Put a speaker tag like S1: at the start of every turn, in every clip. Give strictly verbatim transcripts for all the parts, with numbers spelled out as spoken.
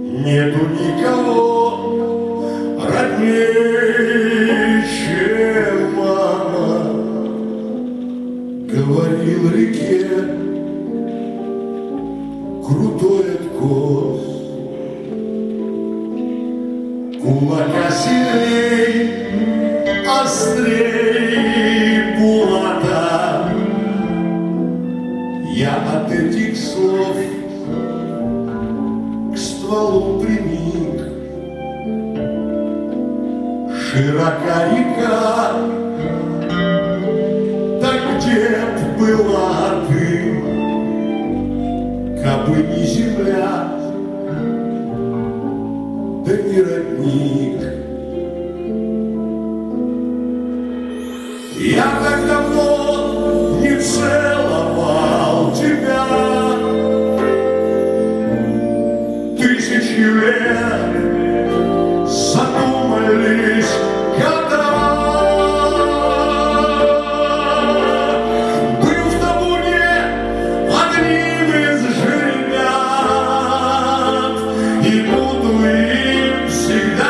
S1: Нету никого роднее, чем мама. Говорил реке крутой откос, кулака сильней, острей булата. Я от этих слов к стволу приник. Широка река, так где б была ты, кабы не земля, да не родник. Я так давно не целовал тебя, тысячи лет задумались года. Был в табуре одним из жеребят и буду им всегда.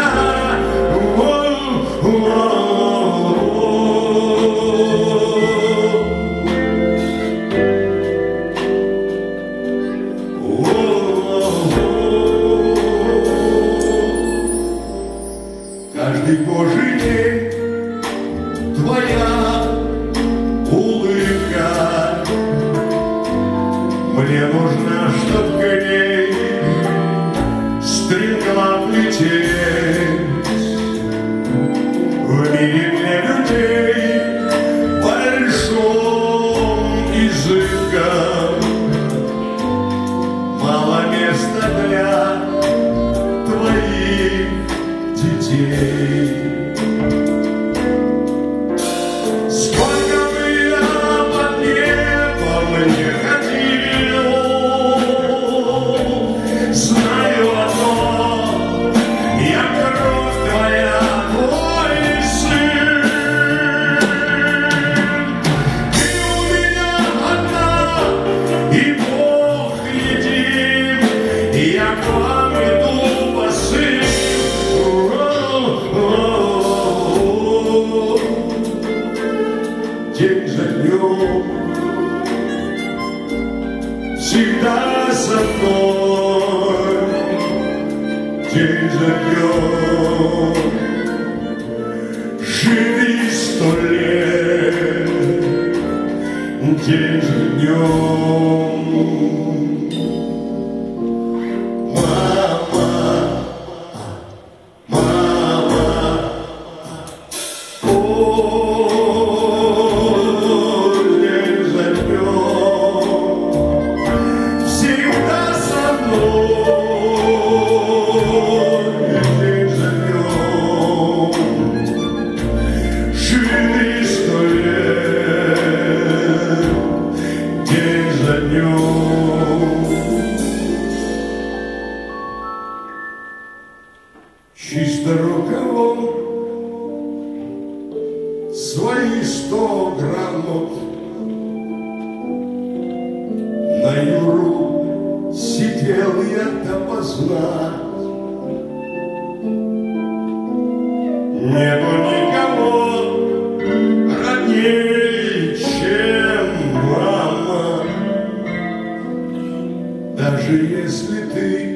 S1: Каждый божий день твоя улыбка мне нужна, чтоб к ней стремглав лететь. В мире для людей большом языком мало места для твоих детей. Сколько бы я под небом не ходил, знаю одно, я кровь твоя, твой сын. Ты у меня одна, и Бог един, и я к вам иду босым. День за днем всегда со мной, день за днем живи сто лет, день за днем. Чисто рукавом свои сто граммов на Юру сидел я допоздна. Нету никого роднее, чем мама. Даже если ты